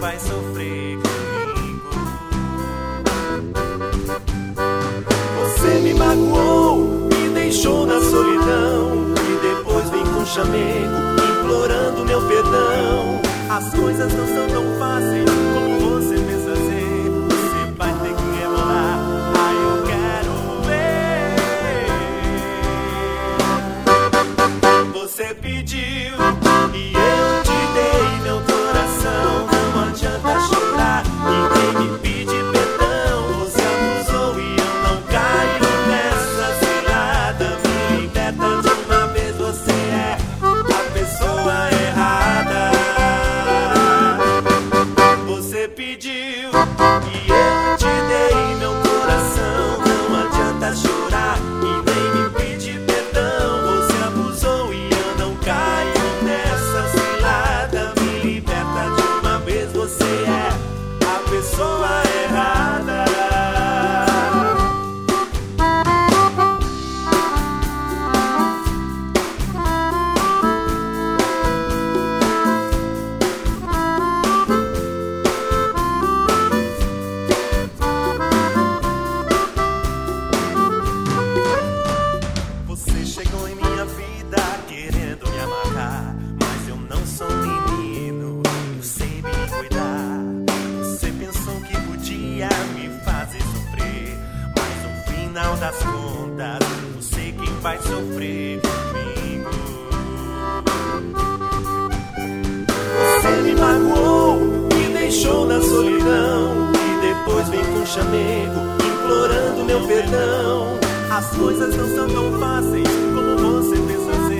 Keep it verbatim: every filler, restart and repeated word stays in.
vai sofrer comigo. Você me magoou, me deixou na solidão, e depois vem com chamego, implorando meu perdão. As coisas não são tão fáceis como você pensa ser. Você vai ter que rebolar, aí eu quero ver. Você pediu e eu te dei meu coração. Não adianta chorar e nem me pedir perdão. Você abusou e eu não caio nessa cilada. Me liberta de uma vez, você é a pessoa errada. Você pediu e eu te dei meu coração. Não adianta chorar e nem me pedir perdão. Você abusou e eu não caio nessa cilada. Me liberta de uma vez, você é a pessoa errada. Você chegou em minha vida querendo me amarrar, mas eu não sou menino, eu sei me cuidar. Você pensou que podia me fazer sofrer, mas no final das contas, você quem vai sofrer comigo. Você me magoou, me deixou na solidão, e depois vem com chamego, implorando meu perdão. As coisas não são tão fáceis como você pensa ser.